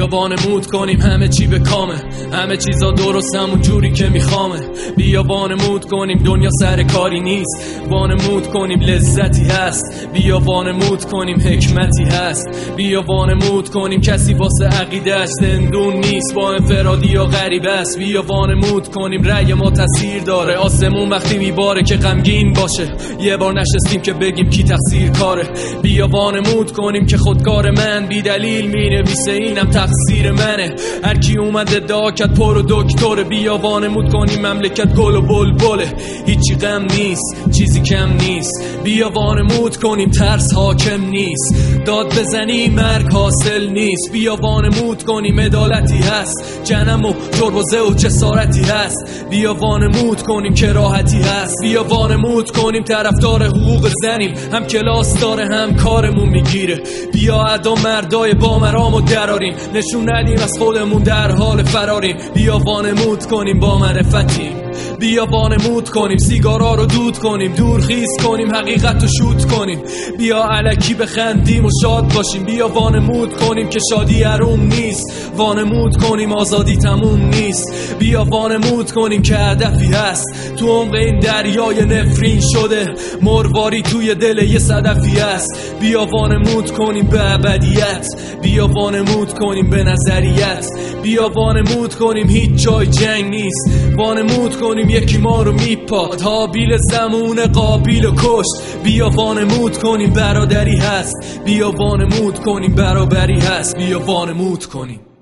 بیا وانمود کنیم همه چی به کامه، همه چیزا درست همون جوری که میخوامه. بیا وانمود کنیم دنیا سر کاری نیست، وانمود کنیم لذتی هست. بیا وانمود کنیم حکمتی هست. بیا وانمود کنیم کسی واسه عقیده‌اش زندون نیست، با انفرادی یا غریب است. بیا وانمود کنیم رأی ما تاثیر داره، آسمون وقتی میباره که غمگین باشه. یه بار نشستیم که بگیم کی تقصیر کاره. بیا وانمود کنیم که خودکار من بی دلیل مینویسه اینم تقصیر منه. هر کی اومد ادعا کرد پر و دکتره. بیا وانمود کنیم مملکت گل و بلبله، هیچی غم نیست چیزی کم نیست. بیا وانمود کنیم ترس حاکم نیست، داد بزنی مرگ حاصل نیست. بیا وانمود کنیم عدالتی هست، جنم و جربوزه و جسارتی هست. بیا وانمود کنیم که راحتی هست. بیا وانمود کنیم طرفدار حقوق زنیم، هم کلاس داره هم کارمون میگیره. بیا ادا مردای با مرامو دراریم، نشون ندیم از خودمون در حال فراریم. بیا وانمود کنیم با معرفتیم، بیا وانمود کنیم سیگارا رو دود کنیم، دور خیز کنیم حقیقت رو شوت کنیم. بیا الکی بخندیم و شاد باشیم. بیا وانمود کنیم که شادی حروم نیست، وانمود کنیم آزادی تموم نیست. بیا وانمود کنیم که هدفی هست، تو عمق این دریای نفرین شده مرواری توی دل یه صدفی هست. بیا وانمود کنیم به ابدیت، بیا وانمود کنیم به نظریت. بیا وانمود کنیم هیچ جای جنگ نیست، وانمود کنیم یکی ما رو میپاد، هابیل زمون قابیل و کشت. بیا وانمود کنیم برادری هست، بیا وانمود کنیم برابری هست. بیا وانمود کنیم.